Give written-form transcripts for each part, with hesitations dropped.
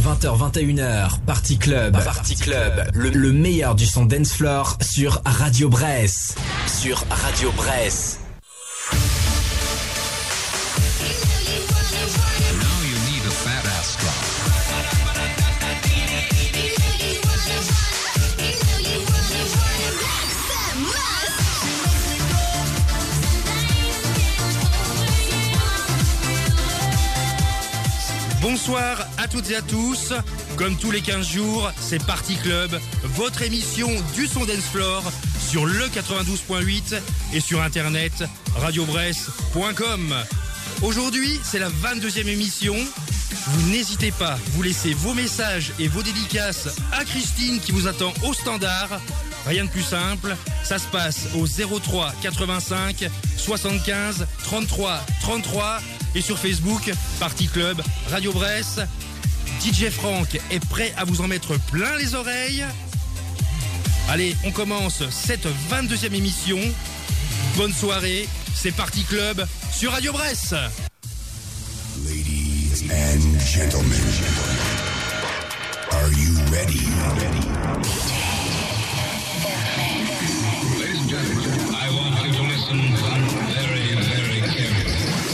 20h, 21h, Party Club. Party Club. Le meilleur du son dance floor sur Radio Bresse. Sur Radio Bresse. Bonsoir à toutes et à tous. Comme tous les 15 jours, c'est Party Club, votre émission du son dance floor sur le 92.8 et sur internet radiobresse.com. Aujourd'hui, c'est la 22e émission. Vous n'hésitez pas, vous laissez vos messages et vos dédicaces à Christine qui vous attend au standard. Rien de plus simple, ça se passe au 03 85 75 33 33 et sur Facebook, Party Club Radio Bresse. DJ Franck est prêt à vous en mettre plein les oreilles. Allez, on commence cette 22e émission. Bonne soirée, c'est Party Club sur Radio Bresse. Ladies and gentlemen, are you ready? Ladies and gentlemen, I want you to listen very, very carefully.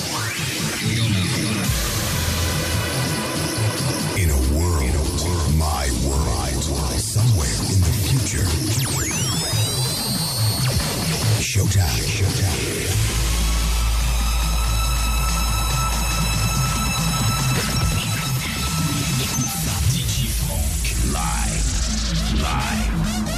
In a world, my world, somewhere in the future. Showtime. DJ Franck, live.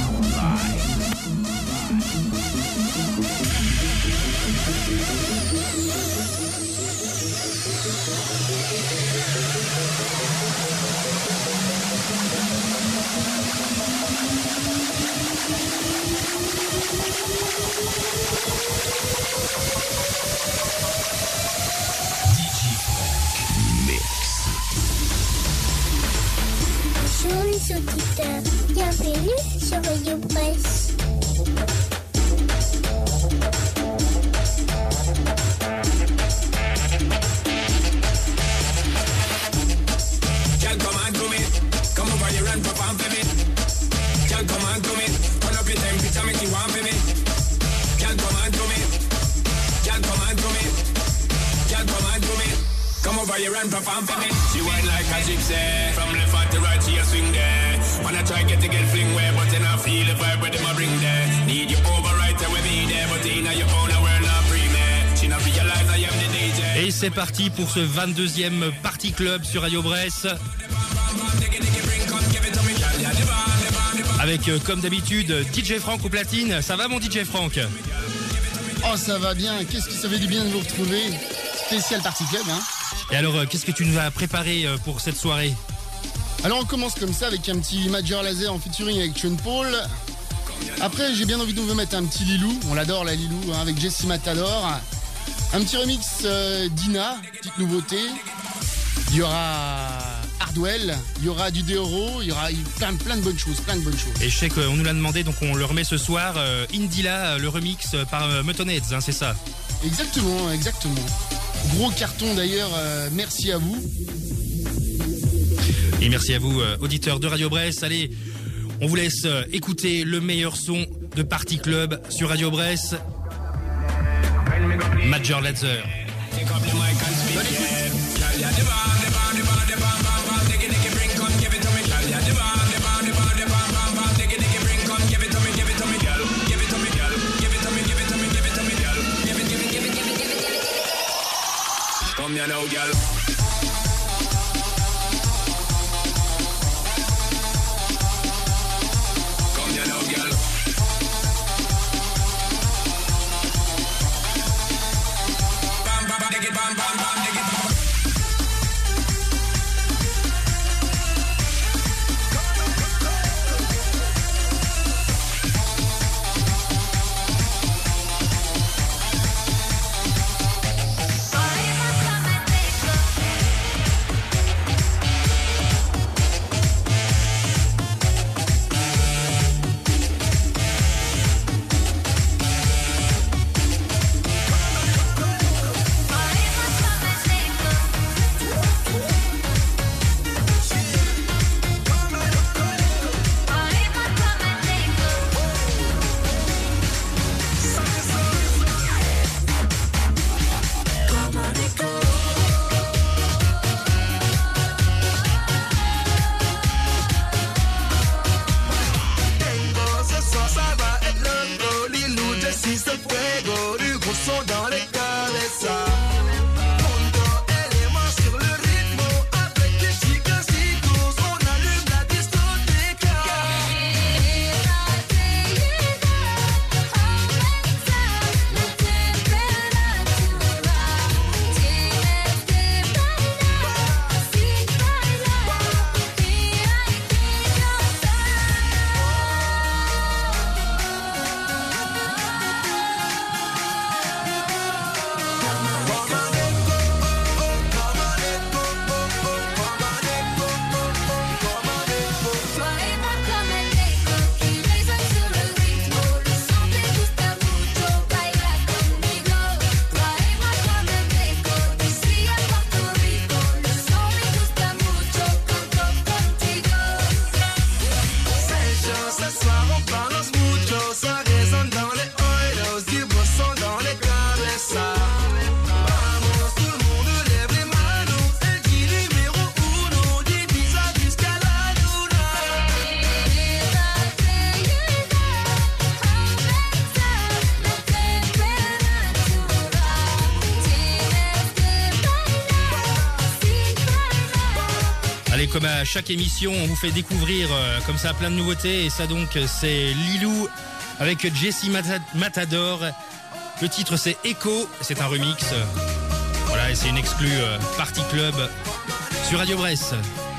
Bonjour les auditeurs, bienvenue sur Radio Bresse. Girl, come on to me. Come over here and perform for me. Girl, come on to me. Turn up your temperature, make you warm for me. Girl, come on to me. Girl, come on to me. Girl, come on to me. Come over here and perform for me. She whine like a gypsy. From left to right, she a swing there. Wanna try get fling way, but then I feel the vibe where them a bring there. Need you over right there with me there, but in your own world not free me. She not realize I am the DJ. Et c'est parti pour ce 22e Party Club sur Radio Bresse. Avec, comme d'habitude, DJ Franck au platine. Ça va mon DJ Franck? Oh, ça va bien. Qu'est-ce qui ça fait du bien de vous retrouver? Spécial Party Club, hein. Et alors, qu'est-ce que tu nous as préparé pour cette soirée? Alors, on commence comme ça avec un petit Major Lazer en featuring avec Sean Paul. Après, j'ai bien envie de vous mettre un petit Lilou. On l'adore, la Lilou, hein, avec Jessie Matador. Un petit remix d'Ina, petite nouveauté. Il y aura Hardwell, il y aura du Deoro, il y aura plein de bonnes choses, Et je sais qu'on nous l'a demandé, donc on le remet ce soir. Indila, le remix par Muttonheads, hein, c'est ça? Exactement. Gros carton d'ailleurs, merci à vous. Et merci à vous, auditeurs de Radio Bresse. Allez, on vous laisse écouter le meilleur son de Party Club sur Radio Bresse. Major Lazer. Come here now, girl. Come here now, girl. Bam, bam, dig it, bam, bam, bam, dig it. Allez, comme à chaque émission, on vous fait découvrir comme ça plein de nouveautés. Et ça donc, c'est Lilou avec Jessie Matador. Le titre c'est Echo, c'est un remix. Voilà, et c'est une exclue Party Club sur Radio Bresse.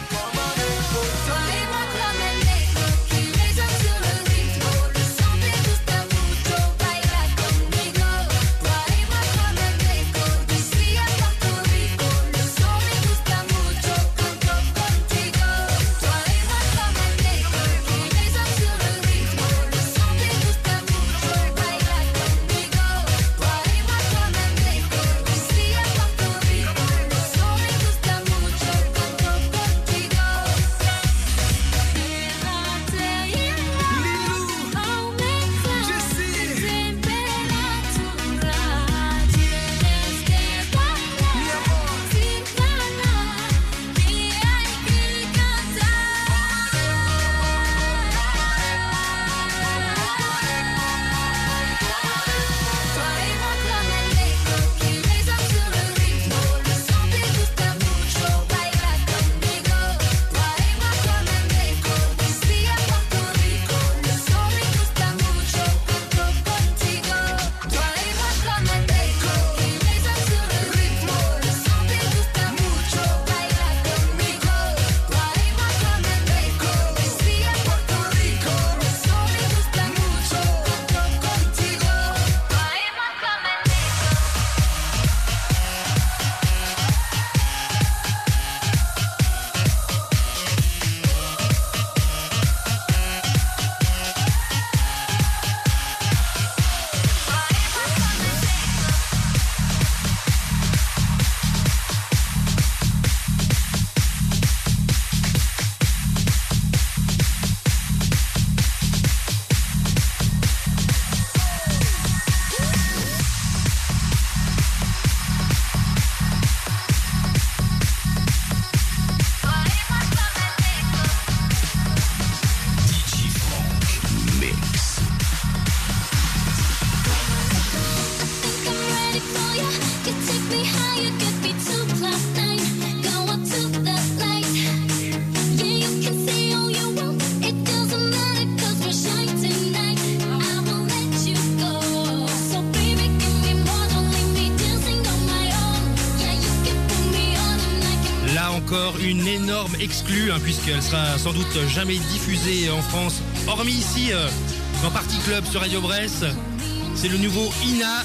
Une énorme exclue puisqu'elle sera sans doute jamais diffusée en France, hormis ici dans Party Club sur Radio Bresse. C'est le nouveau Ina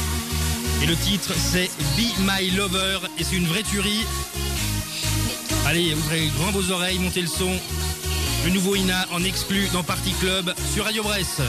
et le titre c'est Be My Lover et c'est une vraie tuerie. Allez, ouvrez grand vos oreilles, montez le son. Le nouveau Ina en exclu dans Party Club sur Radio Bresse.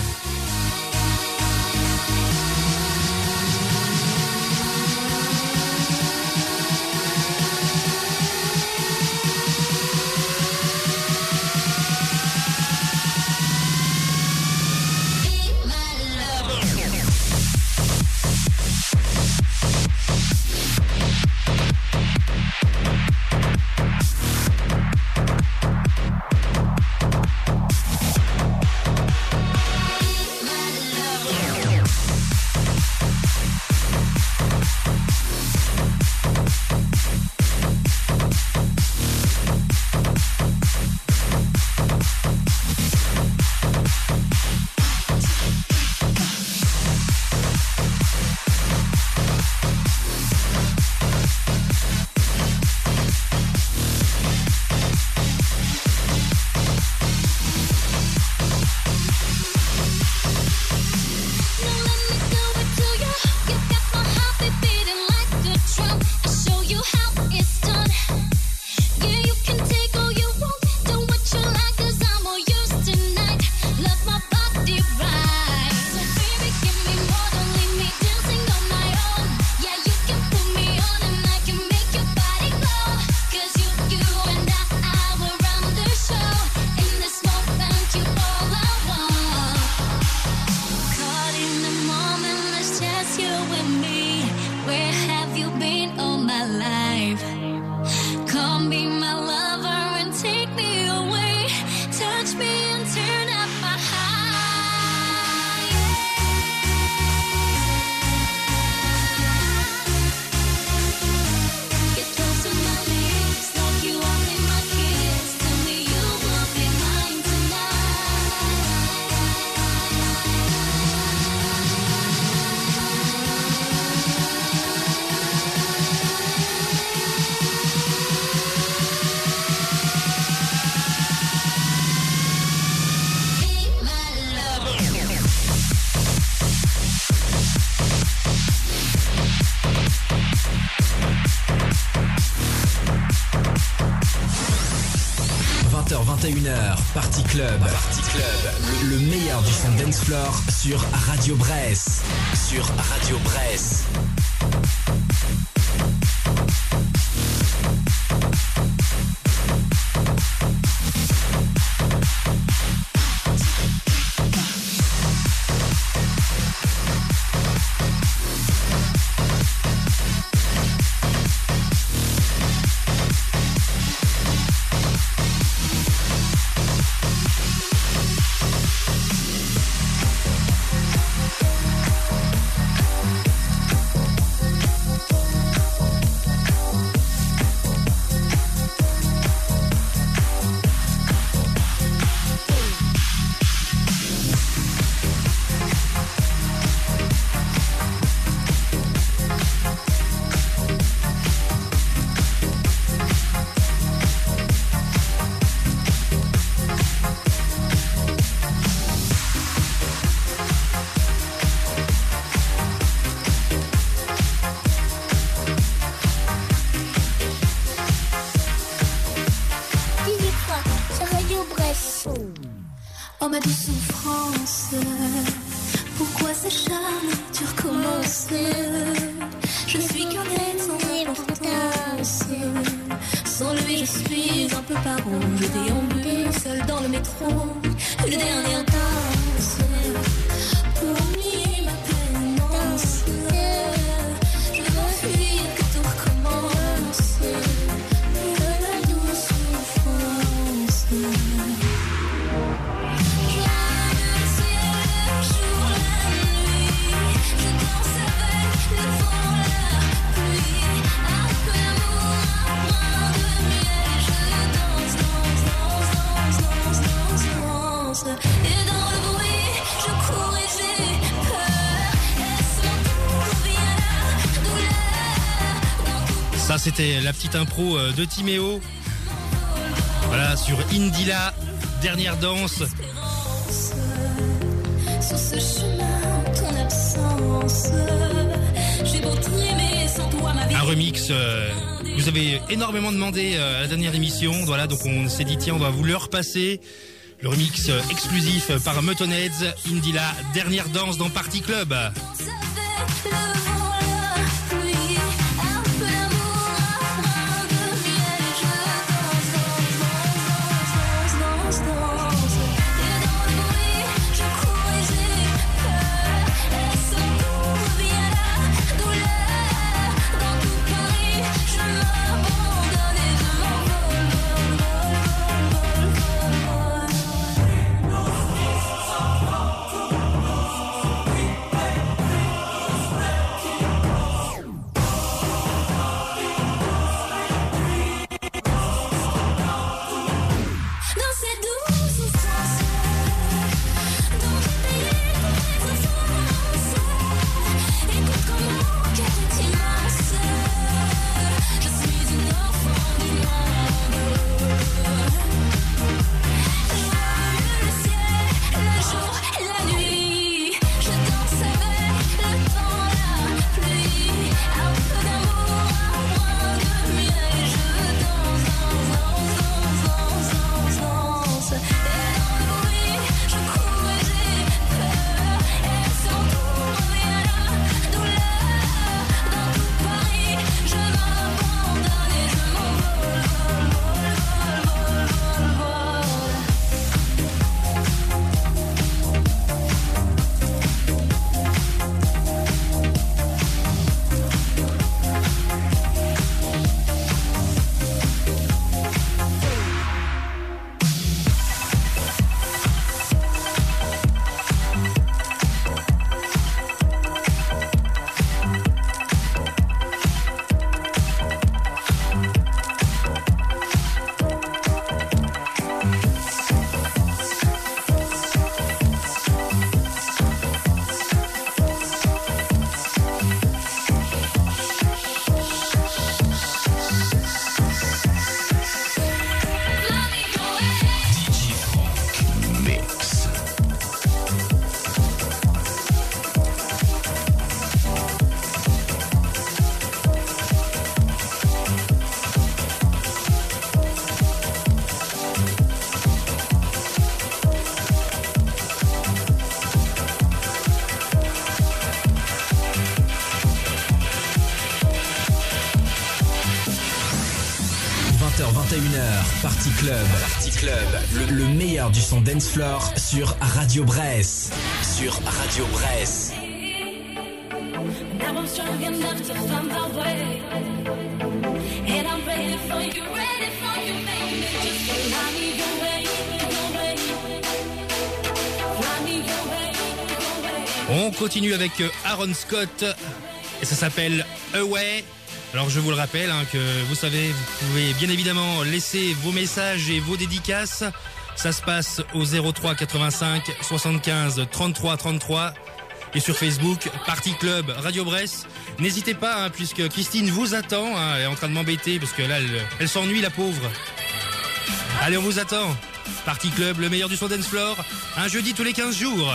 20h-21h, Party Club. Party Club. Le meilleur du son dance floor sur Radio Bresse. Sur Radio Bresse. Oh ma douce souffrance, pourquoi s'acharne, tu recommences. Je suis qu'un être sans importance. Sans lui je suis un peu paro. Je déambule seul dans le métro. Une dernière danse pour nier ma pénance. Je veux fuir que tout recommence. Ma douce souffrance. Et dans le bruit, je cours et j'ai peur. Est-ce l'amour ou bien la douleur? Ça, c'était la petite impro de Timéo. Voilà, sur Indila, dernière danse. Sur ce chemin, ton absence. J'ai beau trimer sans toi ma vie. Un remix, vous avez énormément demandé à la dernière émission. Voilà, donc on s'est dit, tiens, on va vous le repasser. Le remix exclusif par Muttonheads, Indila, dernière danse dans Party Club. 21h, Party Club. Party Club, le meilleur du son dance floor sur Radio Bresse. Sur Radio Bresse. Now I'm strong enough to find my way, and I'm ready for you, baby. Just fly me your way, your way. Fly me your way, your way. On continue avec Aaron Scott et ça s'appelle Away. Alors je vous le rappelle que vous savez, vous pouvez bien évidemment laisser vos messages et vos dédicaces. Ça se passe au 03 85 75 33 33 et sur Facebook Party Club Radio Bresse. N'hésitez pas puisque Christine vous attend. Elle est en train de m'embêter parce que là elle s'ennuie la pauvre. Allez, on vous attend. Party Club, le meilleur du son dance floor, un jeudi tous les 15 jours.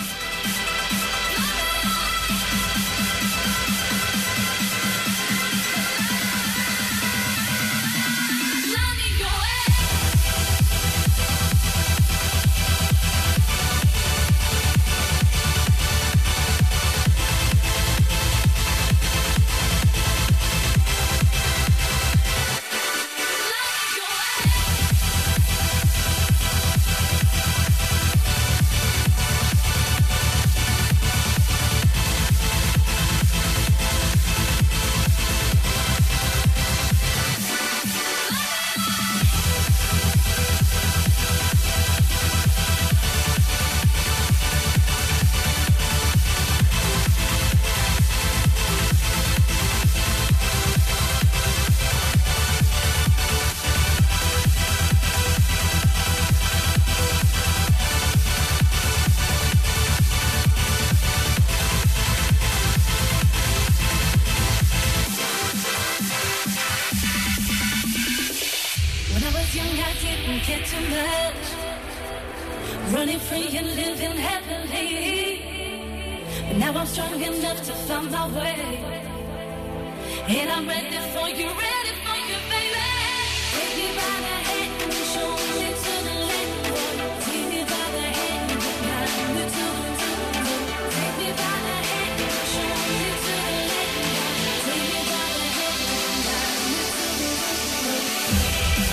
Running free and living happily. But now I'm strong enough to find my way, and I'm ready for you, baby. Take me by the hand and show me to the land. Take me by the hand and guide me to the moon. Take me by the hand and show me to the land. Take me by the hand and guide me to the moon.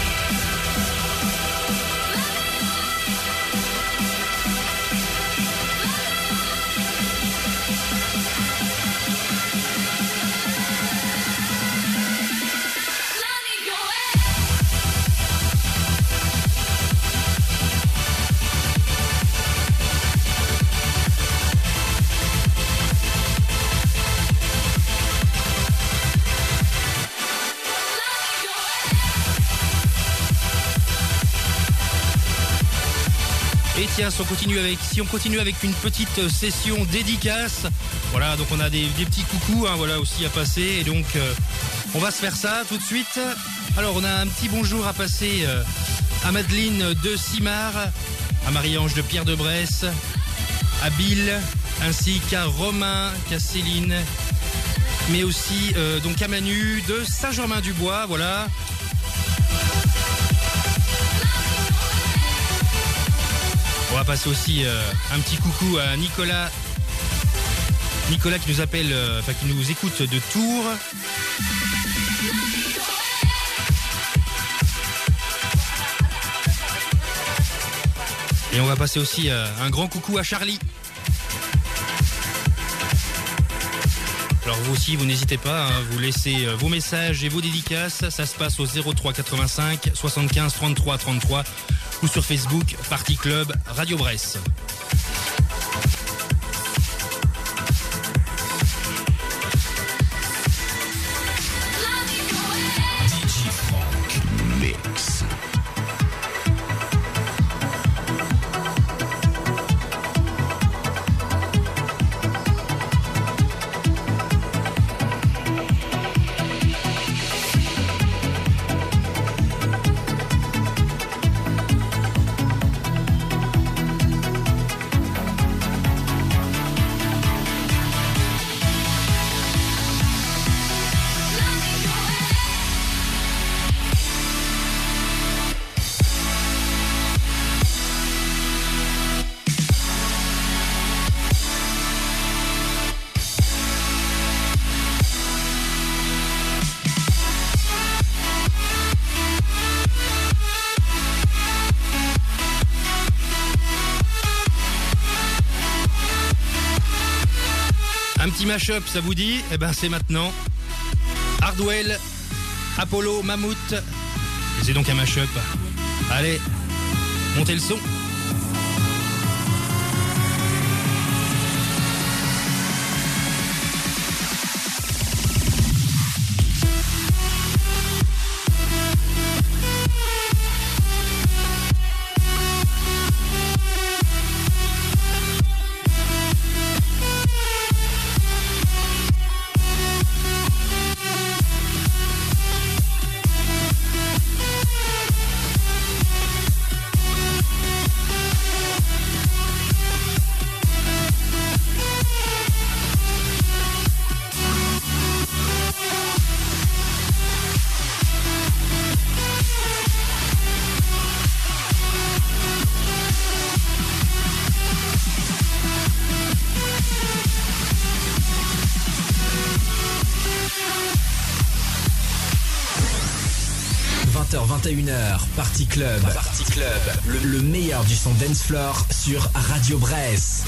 Et tiens, si on continue avec une petite session dédicace, voilà, donc on a des petits coucous, voilà aussi à passer, et donc on va se faire ça tout de suite. Alors on a un petit bonjour à passer à Madeleine de Simard, à Marie-Ange de Pierre de Bresse, à Bill, ainsi qu'à Romain, qu'à Céline, mais aussi donc à Manu de Saint-Germain-du-Bois, voilà. On va passer aussi un petit coucou à Nicolas qui nous appelle, qui nous écoute de Tours. Et on va passer aussi un grand coucou à Charlie. Alors vous aussi, vous n'hésitez pas, vous laissez vos messages et vos dédicaces. Ça se passe au 03 85 75 33 33 ou sur Facebook Party Club Radio Bresse. DJ Frank Mix. petit mash-up, ça vous dit? Eh ben c'est maintenant. Hardwell, Apollo, Mammouth. Et c'est donc un mash-up. Allez, montez le son. – 21h, Party Club. Le meilleur du son dance floor sur Radio Bresse.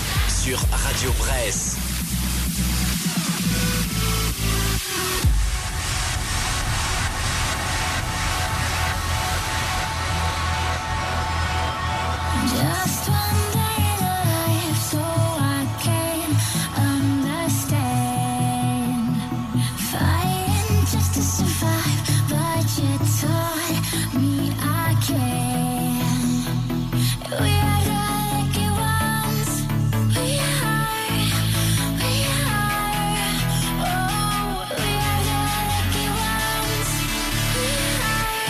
Just one day in life, so I can understand. Fighting just to survive, but you taught me I can. We are the lucky ones. We are. Oh, we are the lucky ones. We are.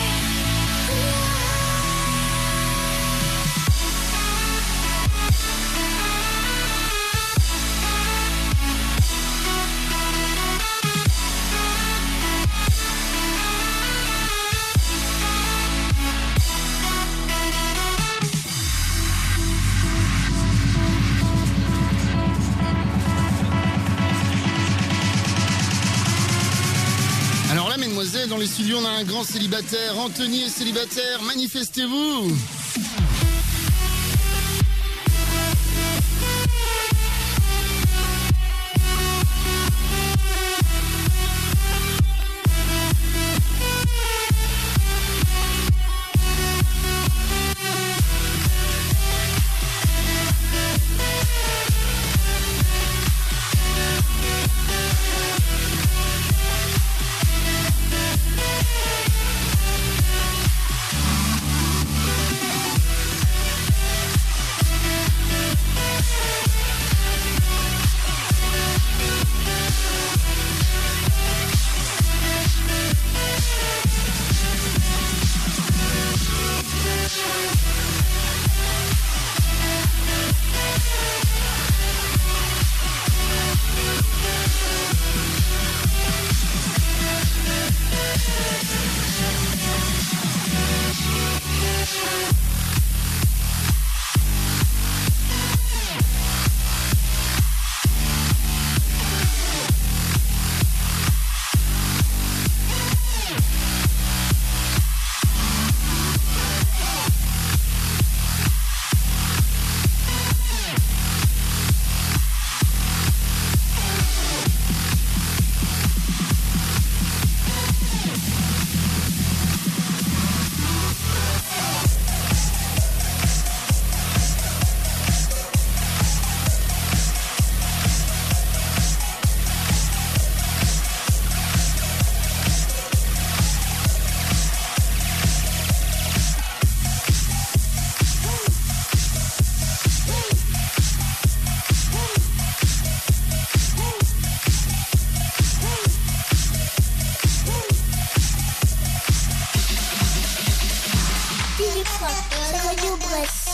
Alors là, mesdemoiselles, dans les studios, on a un grand célibataire. Anthony est célibataire, manifestez-vous. Radio Bresse.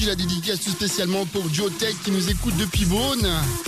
je la dédicace tout spécialement pour Joe Tech qui nous écoute depuis Beaune.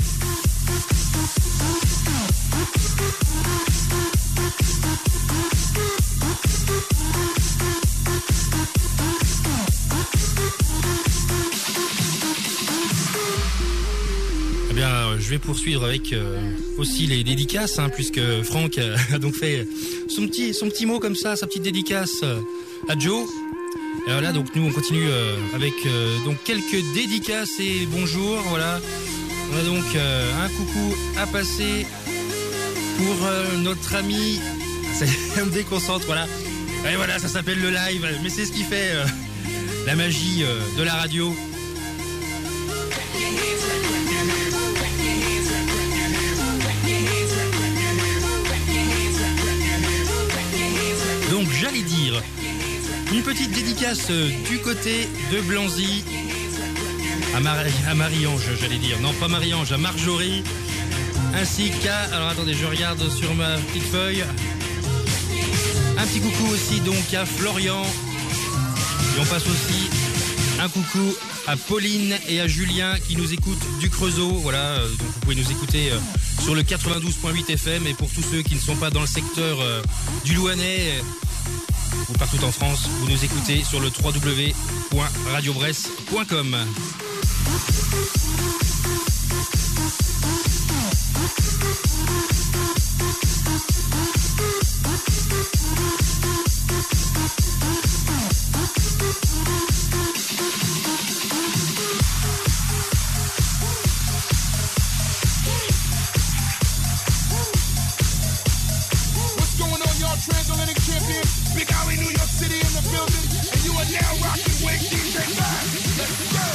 Eh bien, je vais poursuivre avec aussi les dédicaces, puisque Franck a donc fait son petit mot comme ça, sa petite dédicace à Joe. Et voilà, donc nous on continue avec donc quelques dédicaces et bonjour. Voilà, on a donc un coucou à passer pour notre ami. Ça me déconcentre, voilà. Et voilà, ça s'appelle le live, mais c'est ce qui fait la magie de la radio. Donc j'allais dire une petite dédicace du côté de Blanzy à Marie-Ange, j'allais dire. Non, pas Marie-Ange, à Marjorie. Ainsi qu'à... Alors attendez, je regarde sur ma petite feuille. Un petit coucou aussi donc à Florian. Et on passe aussi un coucou à Pauline et à Julien qui nous écoutent du Creusot. Voilà, donc vous pouvez nous écouter sur le 92.8 FM. Et pour tous ceux qui ne sont pas dans le secteur du Louhanais ou partout en France, vous nous écoutez sur le www.radiobresse.com. Transatlantic champion, Big Alley, New York City in the building, and you are now rocking with DJ Max. Let's go.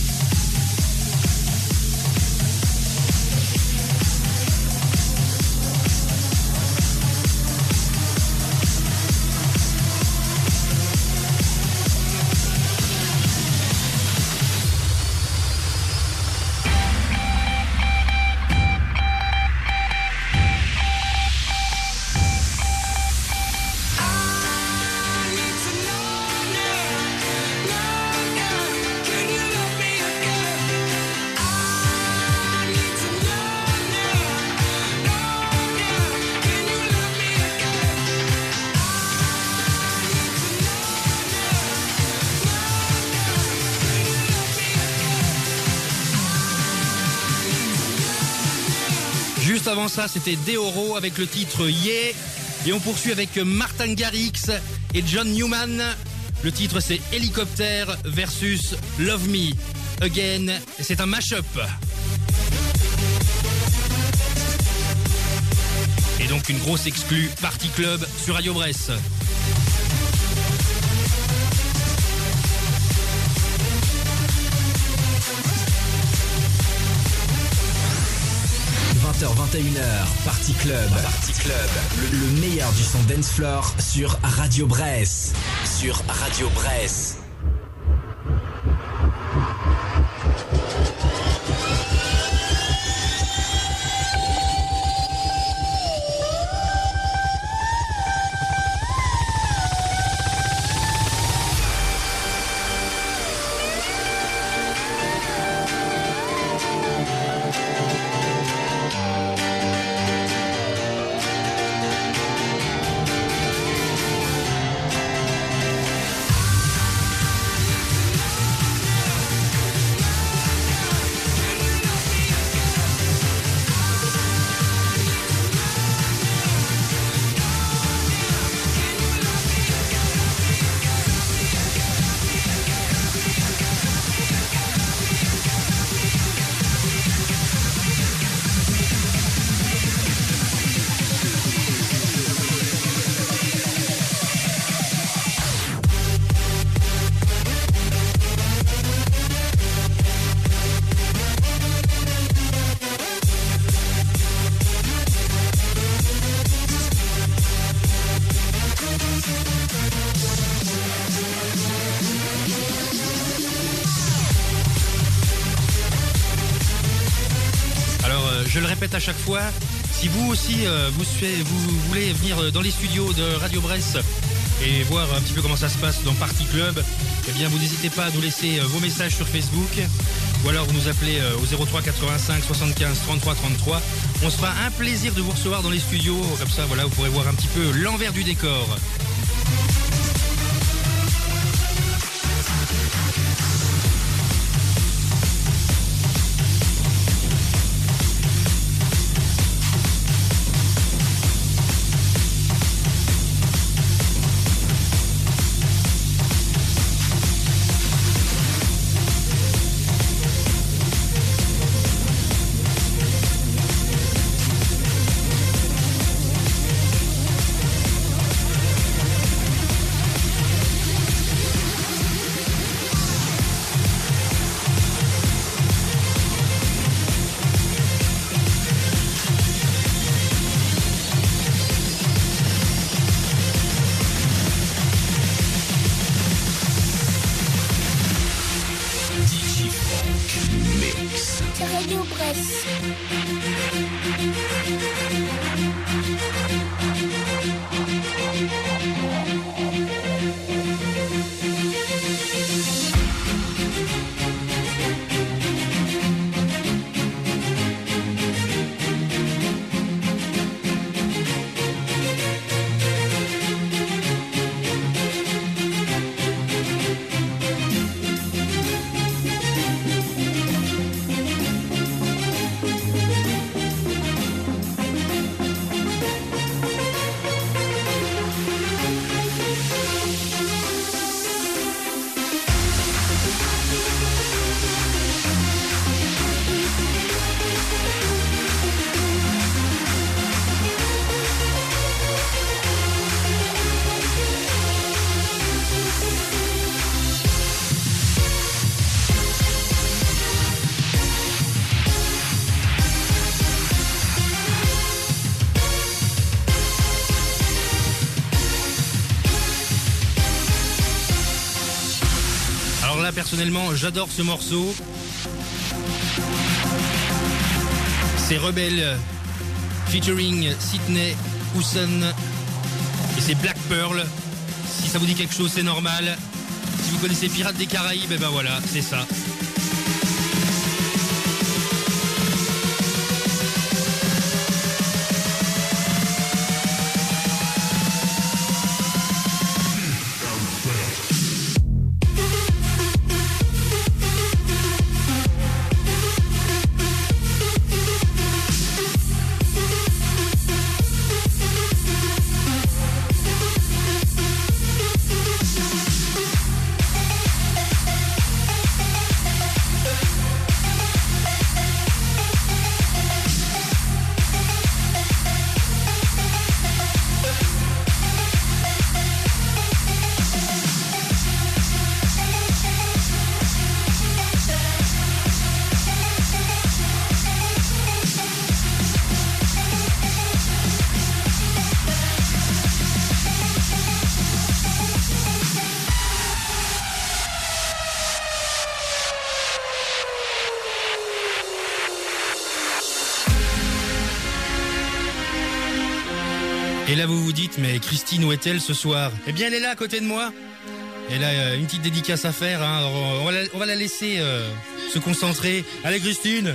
Juste avant ça, c'était Deoro avec le titre Yeah. Et on poursuit avec Martin Garrix et John Newman. Le titre, c'est Hélicoptère versus Love Me Again. Et c'est un mash-up. Et donc une grosse exclue Party Club sur Radio Bresse. 20h-21h, Party Club. Party Club. Le meilleur du son dance floor sur Radio Bresse. Sur Radio Bresse. Je le répète à chaque fois, si vous aussi vous voulez venir dans les studios de Radio Bresse et voir un petit peu comment ça se passe dans Party Club, eh bien vous n'hésitez pas à nous laisser vos messages sur Facebook ou alors vous nous appelez au 03 85 75 33 33. On se fera un plaisir de vous recevoir dans les studios, comme ça voilà, vous pourrez voir un petit peu l'envers du décor. Radio Bresse. Personnellement, j'adore ce morceau. C'est Rebelle featuring Sydney Houston et c'est Black Pearl. Si ça vous dit quelque chose, c'est normal. Si vous connaissez Pirates des Caraïbes, et ben voilà, c'est ça. Et là vous vous dites, mais Christine, où est-elle ce soir? Eh bien elle est là à côté de moi. Elle a une petite dédicace à faire, hein. Alors, on va la laisser se concentrer. Allez Christine.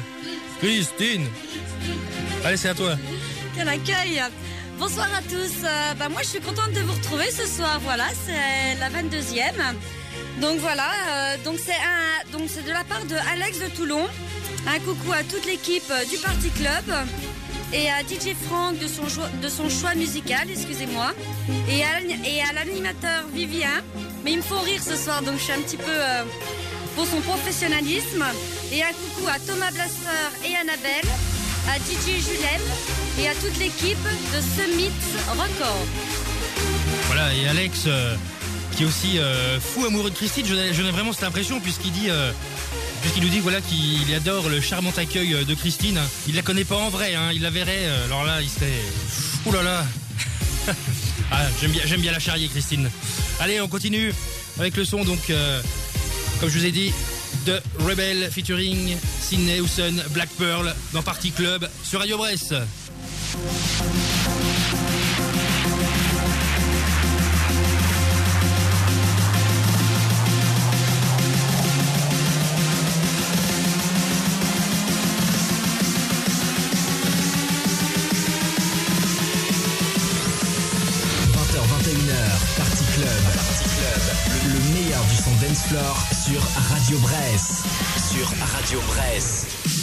Allez, c'est à toi. Quel accueil. Bonsoir à tous. Moi je suis contente de vous retrouver ce soir. Voilà, c'est la 22e. Donc voilà, c'est de la part de Alex de Toulon. Un coucou à toute l'équipe du Party Club. Et à DJ Franck de son choix musical, excusez-moi, et à l'animateur Vivien. Mais ils me font rire ce soir, donc je suis un petit peu pour son professionnalisme. Et un coucou à Thomas Blaster et Annabelle, à DJ Julem et à toute l'équipe de Summit Record. Voilà, et Alex, qui est aussi fou amoureux de Christine, j'en ai vraiment cette impression, puisqu'il nous dit voilà qu'il adore le charmant accueil de Christine. Il la connaît pas en vrai, hein. Il la verrait, alors là il serait... Ouh là là. Ah, j'aime bien la charrier Christine. Allez, on continue avec le son, donc comme je vous ai dit, de Rebel featuring Sydney Houston, Black Pearl dans Party Club sur Radio Bresse. du son dance floor sur Radio Bresse. Sur Radio Bresse.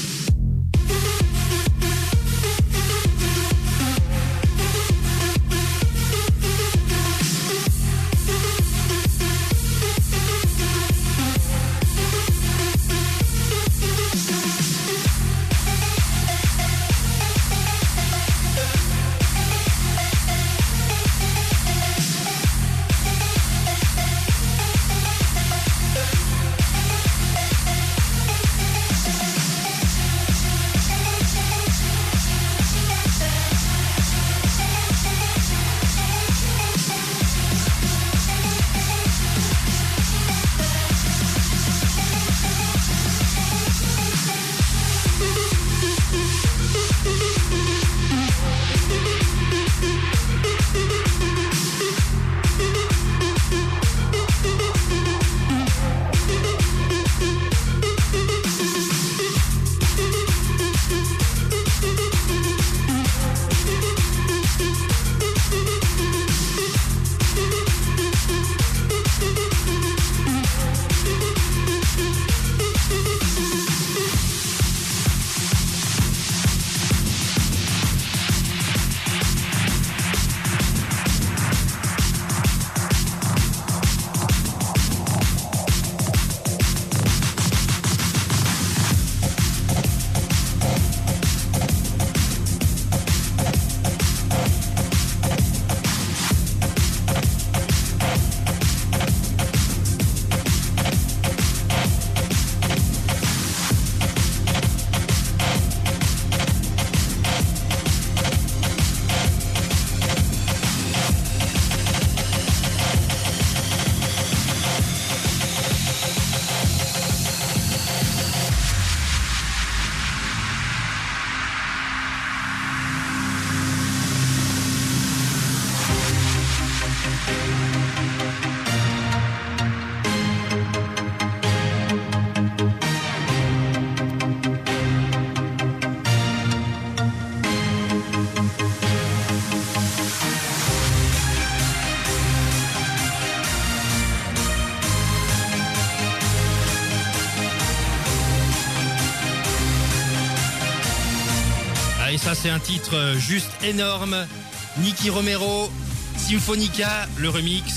Ça, c'est un titre juste énorme. Nicky Romero, Symphonica, le remix.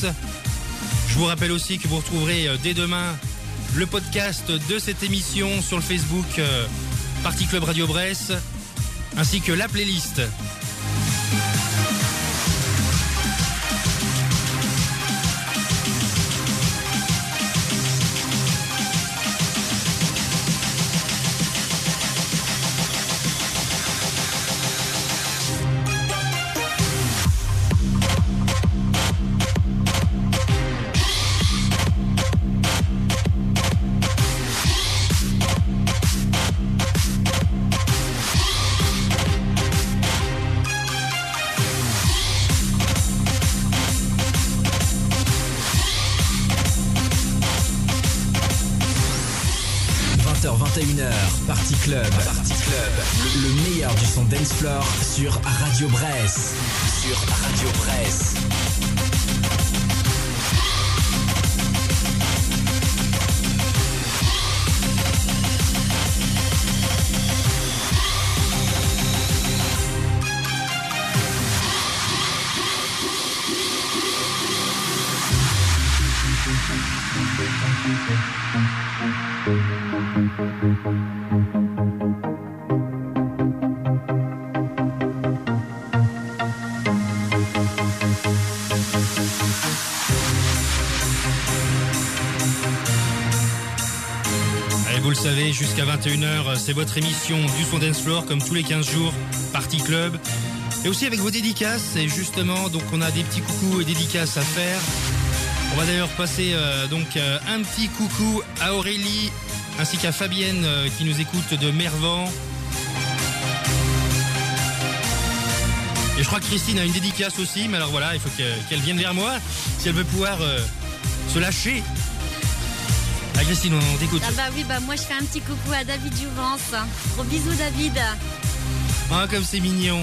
Je vous rappelle aussi que vous retrouverez dès demain le podcast de cette émission sur le Facebook Party Club Radio Bresse, ainsi que la playlist. Party Club. Le meilleur du son dance floor sur Radio Bresse. Sur Radio Bresse. Vous le savez, jusqu'à 21h, c'est votre émission du son dance floor, comme tous les 15 jours, Party Club. Et aussi avec vos dédicaces, et justement, donc on a des petits coucous et dédicaces à faire. On va d'ailleurs passer un petit coucou à Aurélie, ainsi qu'à Fabienne qui nous écoute de Mervan. Et je crois que Christine a une dédicace aussi, mais alors voilà, il faut qu'elle vienne vers moi, si elle veut pouvoir se lâcher. Ah Christine, on t'écoute. Ah bah oui, moi je fais un petit coucou à David Jouvence. Gros bisous David. Ah comme c'est mignon.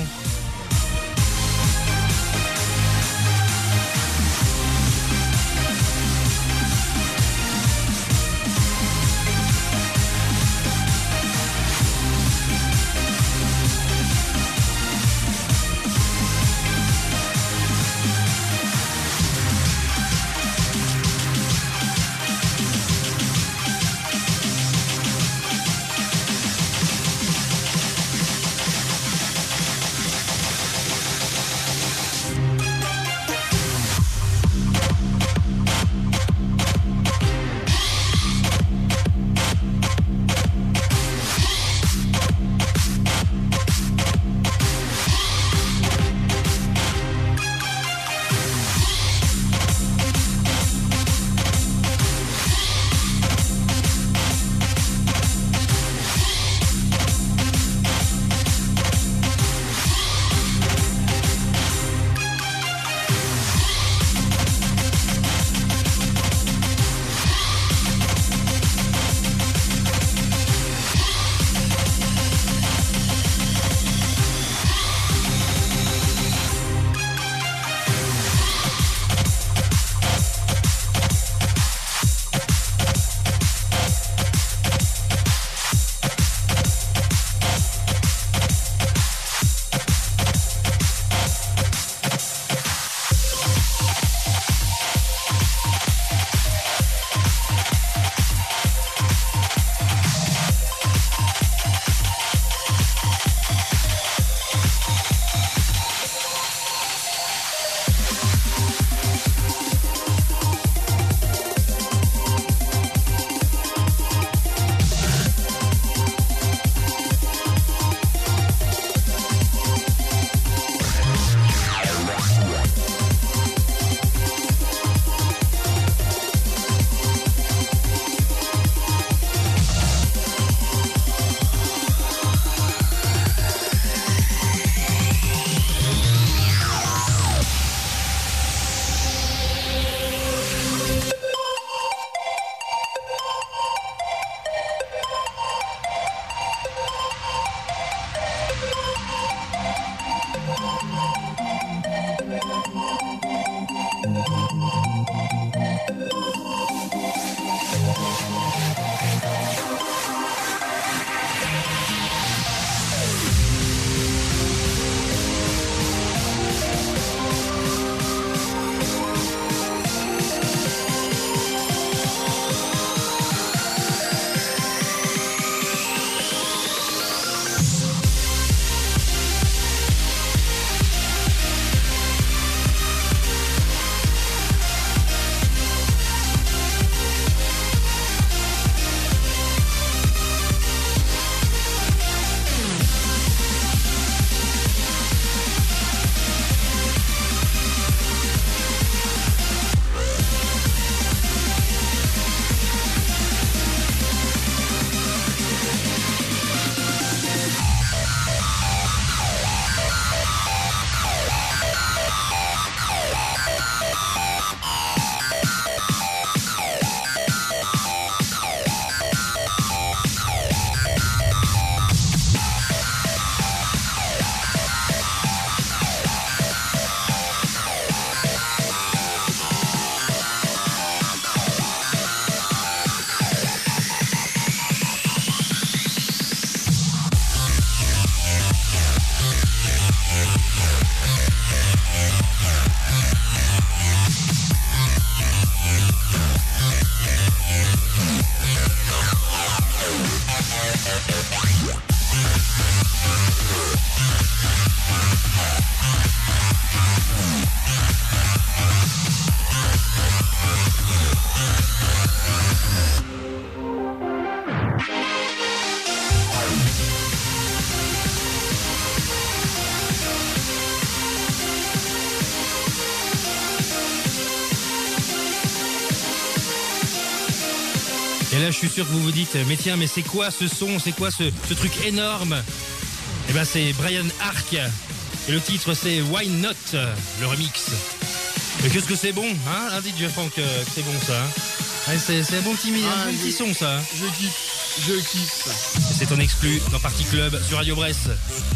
Et là, je suis sûr que vous vous dites, mais tiens, mais c'est quoi ce son? C'est quoi ce truc énorme? Eh ben, c'est Brian Ark. Et le titre, c'est Why Not, le remix. Et qu'est-ce que c'est bon, hein? Dites, Franck, que c'est bon, ça. Hein, c'est un bon petit son, ça. Je kiffe. C'est ton exclu dans Party Club sur Radio Brest.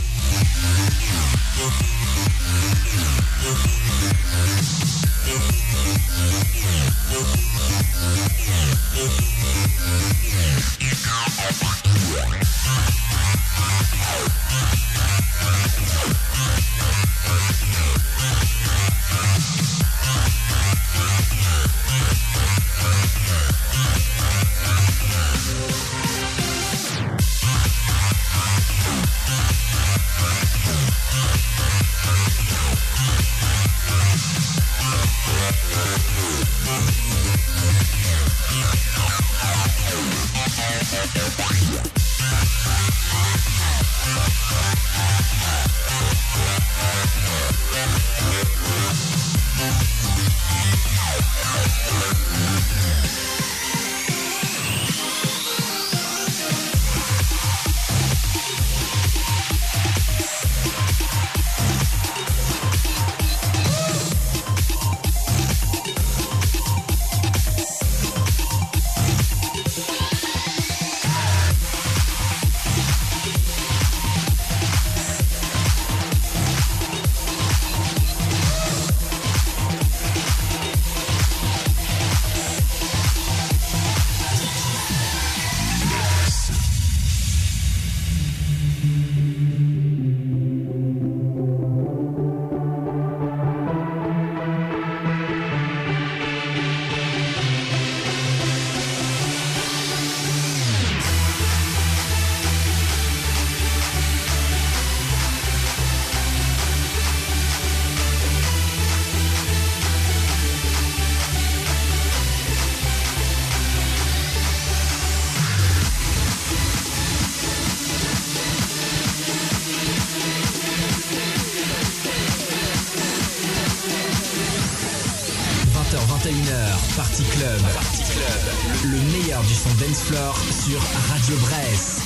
Party Club. Le meilleur du son dance floor sur Radio Brest.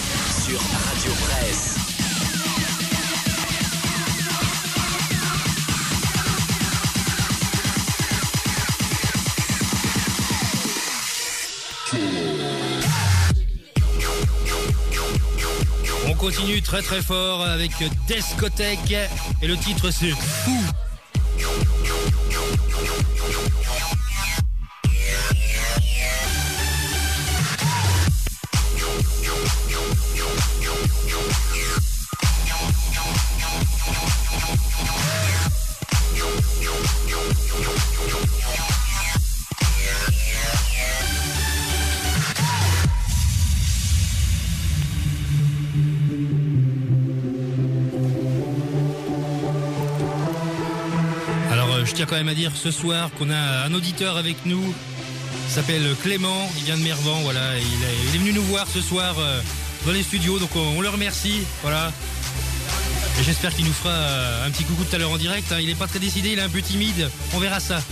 On continue très très fort avec Discothèque et le titre c'est Fou. Je tiens quand même à dire ce soir qu'on a un auditeur avec nous, il s'appelle Clément, il vient de Mervan, voilà, il est venu nous voir ce soir dans les studios, donc on le remercie, voilà. Et j'espère qu'il nous fera un petit coucou tout à l'heure en direct, hein. Il est pas très décidé, il est un peu timide, on verra ça.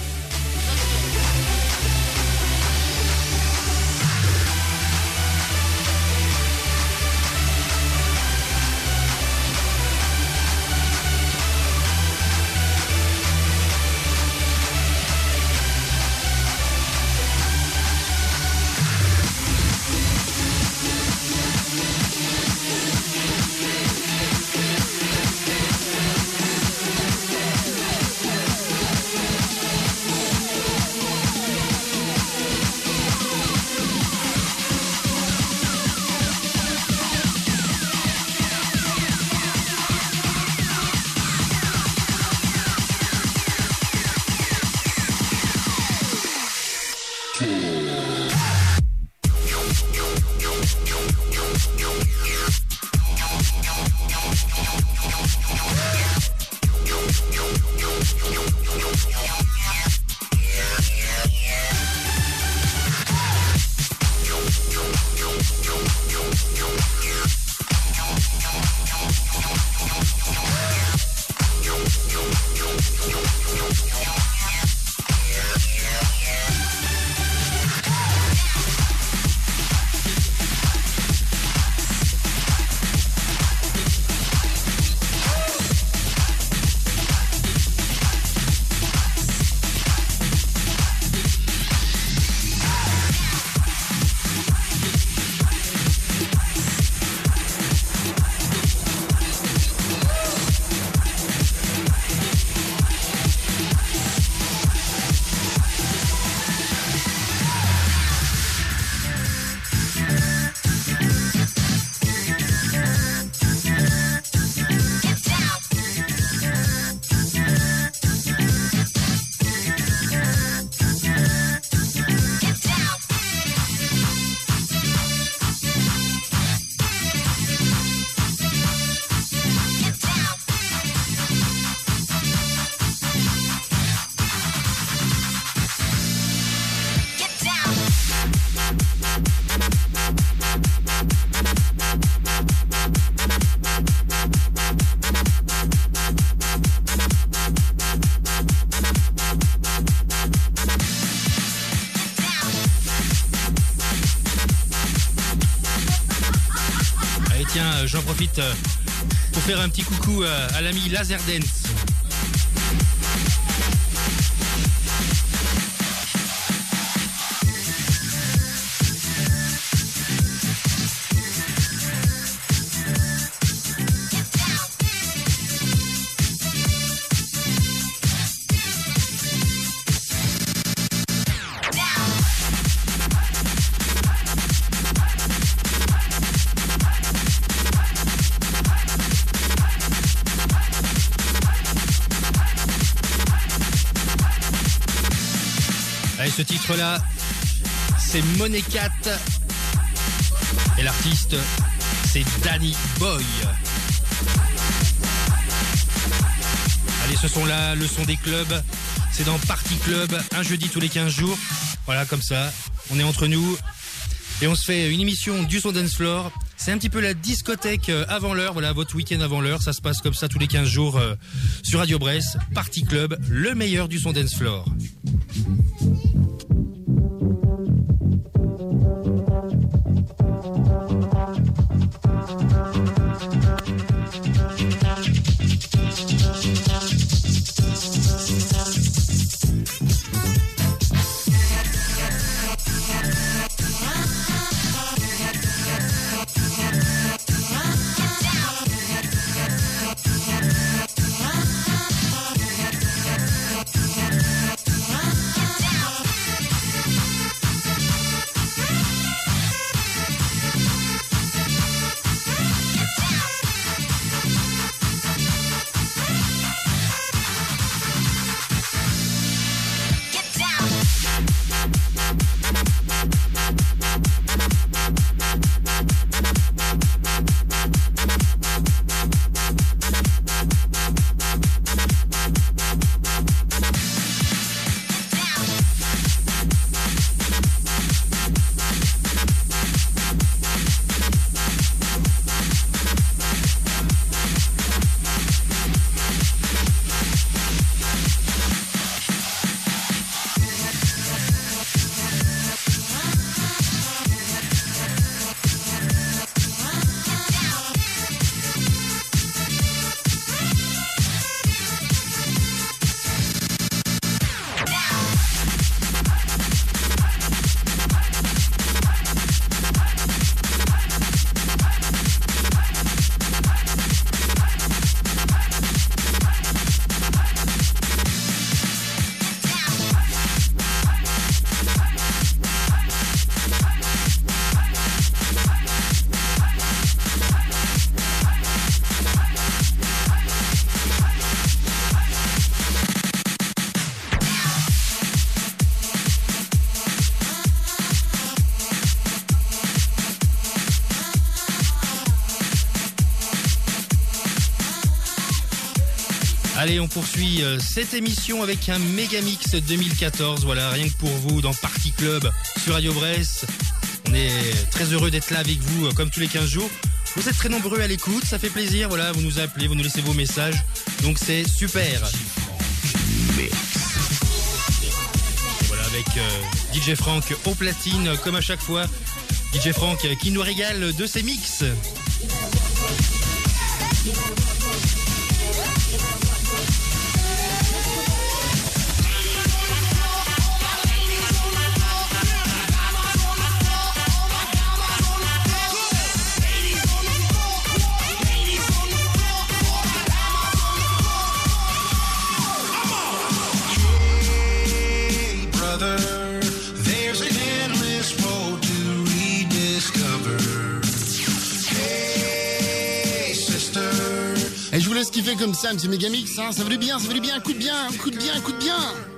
profite pour faire un petit coucou à l'ami Laserdance. Allez, ce titre-là, c'est Money Cat. Et l'artiste, c'est Danny Boy. Allez, ce son-là, le son des clubs, c'est dans Party Club, un jeudi tous les 15 jours. Voilà, comme ça, on est entre nous. Et on se fait une émission du son dance floor. C'est un petit peu la discothèque avant l'heure. Voilà, votre week-end avant l'heure. Ça se passe comme ça tous les 15 jours sur Radio Brest. Party Club, le meilleur du son dance floor. Allez, on poursuit cette émission avec un Megamix 2014. Voilà, rien que pour vous dans Party Club sur Radio Brest. On est très heureux d'être là avec vous comme tous les 15 jours. Vous êtes très nombreux à l'écoute, ça fait plaisir. Voilà, vous nous appelez, vous nous laissez vos messages. Donc c'est super. Voilà, avec DJ Franck au platine, comme à chaque fois. DJ Franck qui nous régale de ses mix. Et je vous laisse kiffer comme ça, un petit Megamix, hein. Ça veut du bien, un coup de bien, un coup de bien, un coup de bien.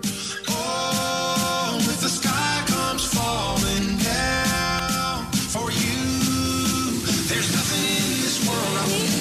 Oh, if the sky comes falling down for you, there's nothing in this world I won't.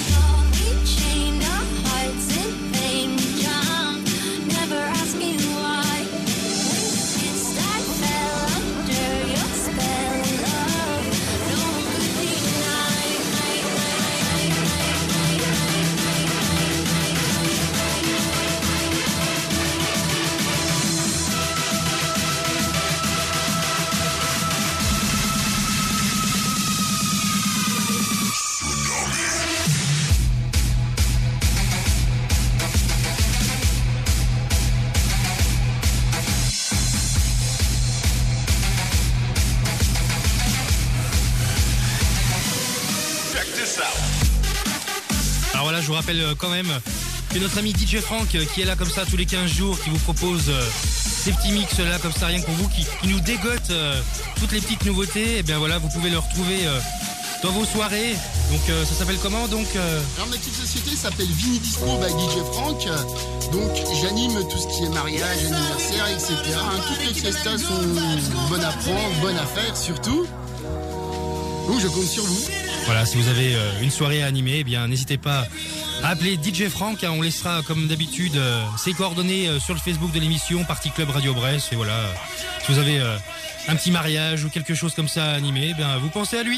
rappelle quand même que notre ami DJ Frank, qui est là comme ça tous les 15 jours, qui vous propose ces petits mix là comme ça rien pour vous, qui nous dégote toutes les petites nouveautés, et bien voilà, vous pouvez le retrouver dans vos soirées. Donc ça s'appelle comment donc Alors ma petite société s'appelle Vini Dispo by DJ Frank. Donc j'anime tout ce qui est mariage, anniversaire, etc. Toutes les fiestas sont bonnes à prendre, bonnes à faire surtout. Donc je compte sur vous. Voilà, si vous avez une soirée à animer, eh bien n'hésitez pas à appeler DJ Frank, hein, on laissera comme d'habitude ses coordonnées sur le Facebook de l'émission Party Club Radio Brest. Et voilà, si vous avez un petit mariage ou quelque chose comme ça à animer, eh bien vous pensez à lui.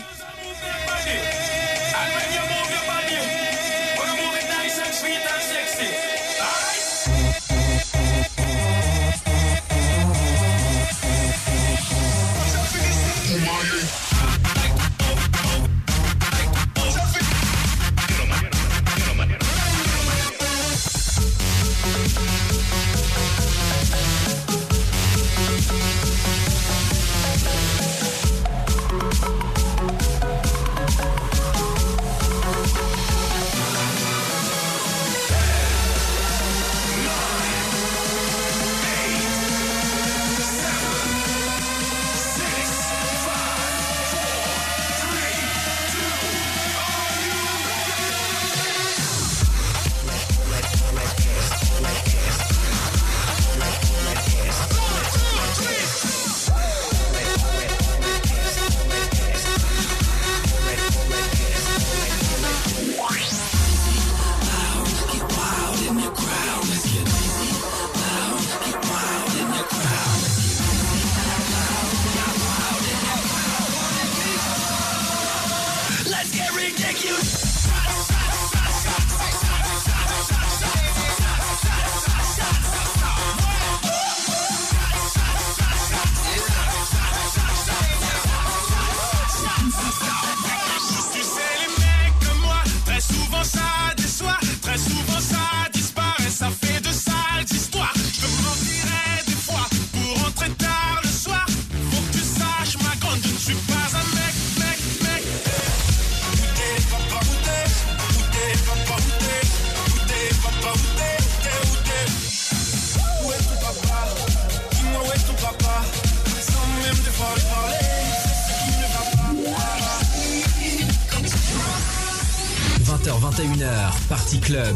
Party Club,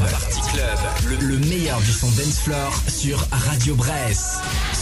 le meilleur du son dance floor sur Radio Brest.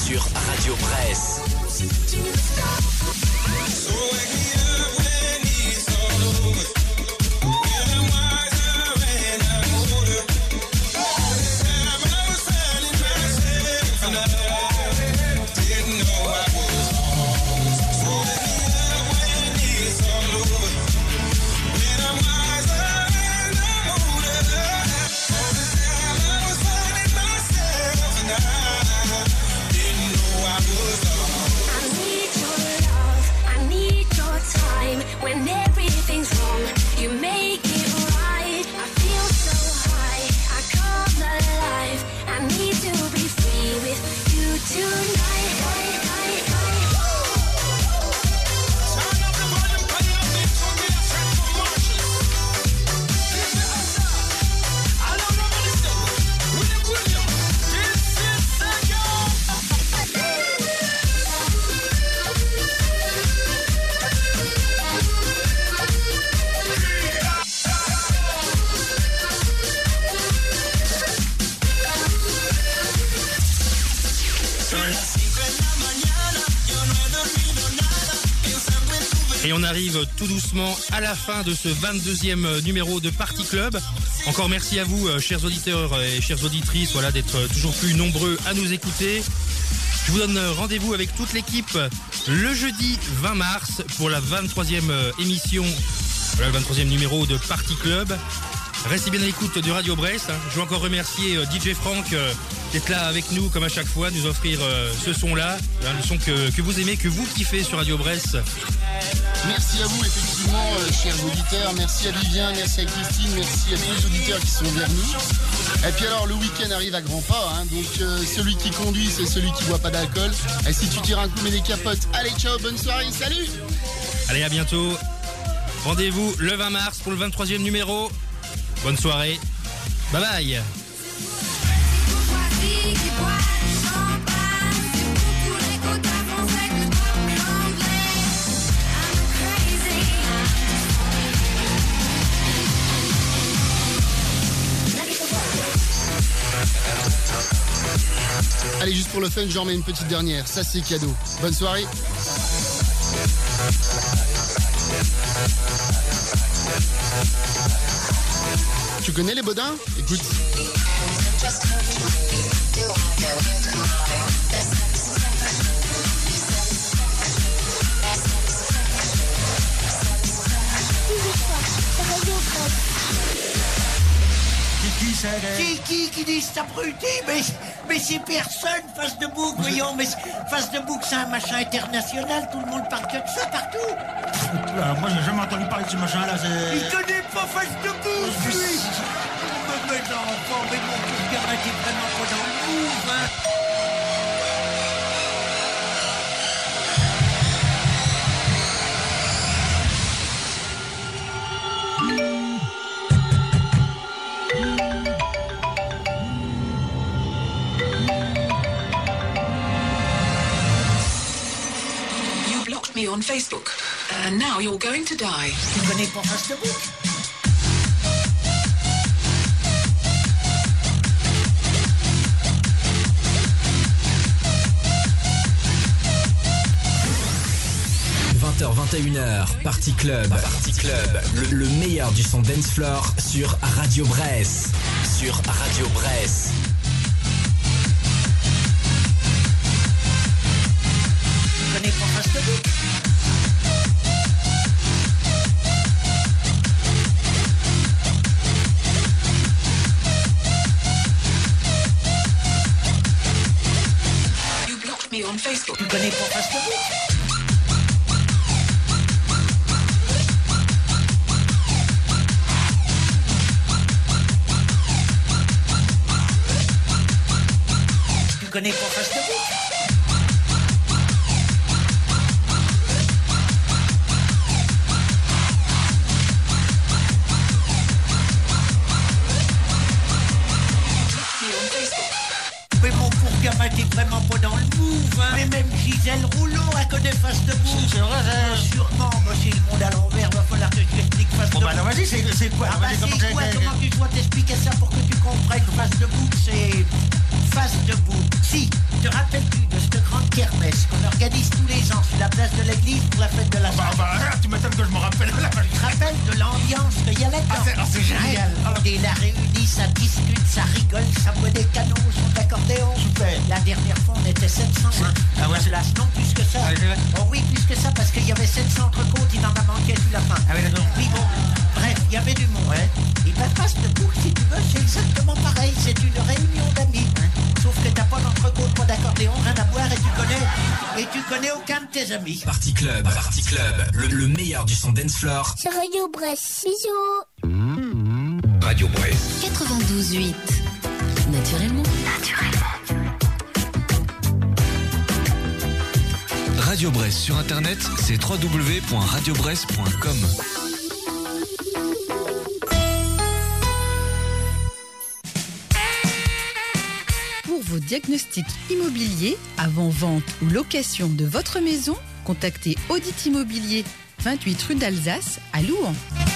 Et on arrive tout doucement à la fin de ce 22e numéro de Party Club. Encore merci à vous, chers auditeurs et chères auditrices, voilà, d'être toujours plus nombreux à nous écouter. Je vous donne rendez-vous avec toute l'équipe le jeudi 20 mars pour la 23e émission, voilà, le 23e numéro de Party Club. Restez bien à l'écoute de Radio Brest. Je veux encore remercier DJ Frank d'être là avec nous comme à chaque fois, de nous offrir ce son-là, le son que vous aimez, que vous kiffez sur Radio Brest. Merci à vous, effectivement, chers auditeurs. Merci à Vivien, merci à Christine, merci à tous les auditeurs qui sont vers nous. Et puis alors, le week-end arrive à grands pas, hein, donc celui qui conduit, c'est celui qui boit pas d'alcool. Et si tu tires un coup, mets des capotes. Allez, ciao, bonne soirée, salut! Allez, à bientôt. Rendez-vous le 20 mars pour le 23e numéro. Bonne soirée. Bye bye. Allez, juste pour le fun, j'en mets une petite dernière. Ça, c'est cadeau. Bonne soirée. Tu connais les Baudins? Écoute. C'est qui dit cet abruti? Mais c'est personne, Facebook, voyons, mais Facebook c'est un machin international, tout le monde parle que de ça partout. Moi j'ai jamais entendu parler de ce machin là, c'est... Il connaît pas Facebook, lui. Mais l'enfant, mais mon pauvre gamin, t'es vraiment pas dans le move, hein. Me on Facebook, and now you're going to die. Tu connais pas Facebook? – 21h, Party Club. Party Club. Le meilleur du son dance floor sur Radio Bresse. Sur Radio Bresse. Tu connais pas Facebook? You blocked me on Facebook. Tu connais pas Facebook? Tu connais pas Facebook? Mais mon pauvre gamin, t'es vraiment pas dans le move, hein. Mais même Gisèle Rouleau, elle connaît Facebook. C'est vrai, sûrement, moi c'est le monde à l'envers, va falloir que je t'explique Facebook. Bon bah alors vas-y, c'est quoi? Ah bah c'est quoi? Comment tu dois t'expliquer ça pour que tu comprennes? Facebook, c'est... Facebook. Si, te rappelles-tu de cette grande kermesse qu'on organise tous les ans sur la place de l'église pour la fête de la Sainte? Tu m'étonnes que je me rappelle. Tu te rappelles de l'ambiance qu'il y a là-dedans? C'est génial. Et la réunie, ça discute, ça rigole, ça boit des canons, son d'accordéon. Super. La dernière fois, on était 700. Hein. Ah ouais, c'est là, non, plus que ça. Oh oui, plus que ça, parce qu'il y avait 700 entrecôtes, il en a manqué toute la fin. Ah oui, d'accord. Oui, bon, bref, il y avait du monde. Ouais. Et ben, Facebook, si tu veux, c'est exactement pareil. C'est une réunion d'amis. Sauf que t'as pas d'entrecôte, pas d'accordéon, rien à boire et tu connais aucun de tes amis. Party Club. Party Club. Le meilleur du son dance floor. C'est Radio Bresse. Bisous. Radio Bresse. 92.8. Naturellement. Radio Bresse sur internet, c'est www.radiobresse.com. Pour vos diagnostics immobiliers, avant-vente ou location de votre maison, contactez Audit Immobilier, 28 rue d'Alsace à Louhans.